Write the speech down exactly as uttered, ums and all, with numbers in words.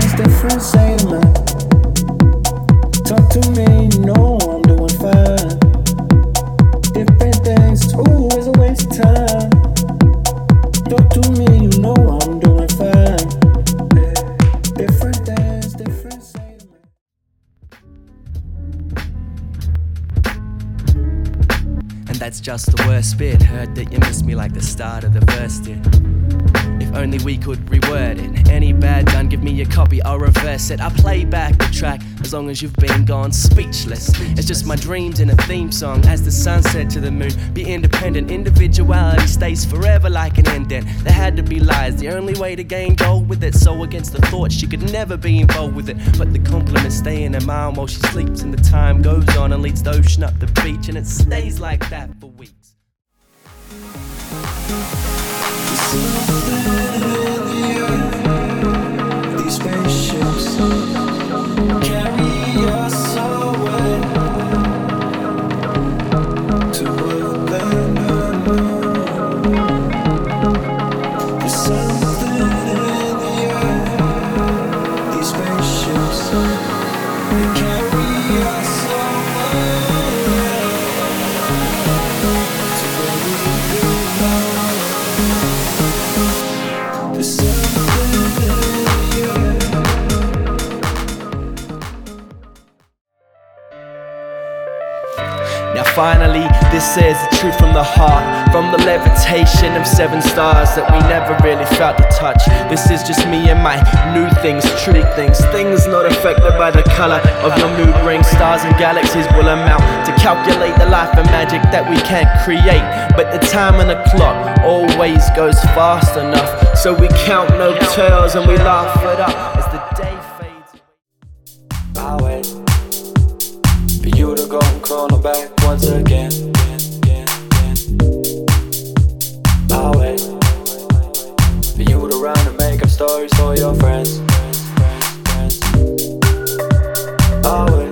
different side of man. Talk to me, you know I'm doing fine. Different things, always a waste of time. Talk to me, you know I'm doing fine. Different things, different side of man. And that's just the worst bit. Heard that you missed me like the start of the verse did. If only we could reword it. Any bad done, give me a copy, I'll reverse it. I play back the track as long as you've been gone. Speechless, it's just my dreams in a theme song. As the sun set to the moon, be independent. Individuality stays forever like an indent. There had to be lies, the only way to gain gold with it. So against the thought, she could never be involved with it. But the compliments stay in her mind while she sleeps. And the time goes on and leads the ocean up the beach. And it stays like that for weeks. These spaceships carry us away to a better moon. There's something in the air. These spaceships carry us away to where we belong. There's something in the air. Now finally, this is the truth from the heart. From the levitation of seven stars that we never really felt to touch. This is just me and my new things, true things. Things not affected by the color of your mood ring. Stars and galaxies will amount to calculate the life and magic that we can't create. But the time on the clock always goes fast enough, so we count no tails and we laugh it up as the day fades away. I'll wait for you to go and chrono back once again. I'll wait for you to run and make up stories for your friends. I'll wait.